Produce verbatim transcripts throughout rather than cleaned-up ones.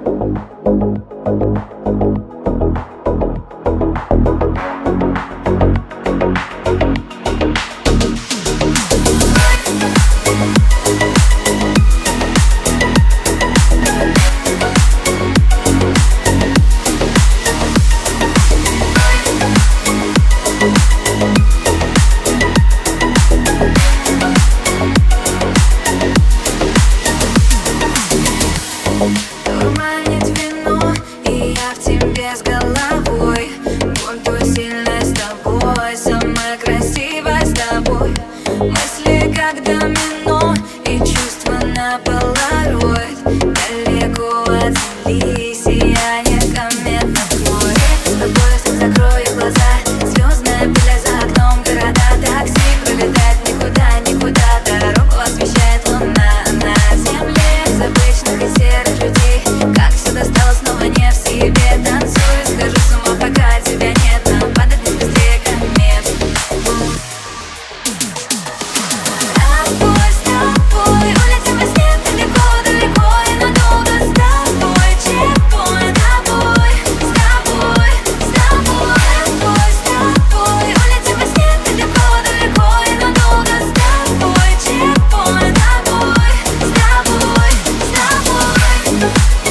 Туманит вино, и я в тебе с головой. Буду сильной с тобой, самой красивой с тобой. Мысли как домино, и чувства на полароид. Далеко от земли сияние кометных моря. С тобой я закрою глаза, звездная пыля за окном, города, такси пролетает никуда, никуда. Дорогу освещает луна на земле. Из обычных и серых людей, как все досталось, снова не в себе. Танцую, схожу с ума, пока тебя нет. Нам падать не быстрее комет. С тобой, с тобой улетим во сне далеко, далеко и надолго. С тобой, чекпоинт, с тобой, с тобой, с тобой. С тобой, улетим во сне далеко, далеко и надолго. С тобой, чекпоинт, с тобой, с тобой, с тобой.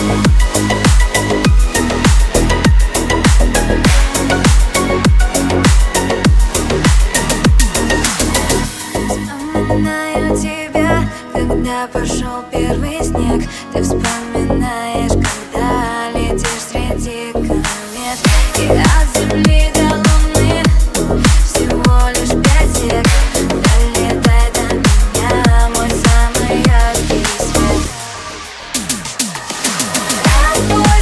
Вспоминаю тебя, когда пошел первый снег. Ты вспоминаешь, когда летишь среди комет. И от земли до луны всего лишь пять век. Долетай до меня, мой самый яркий свет. С тобой,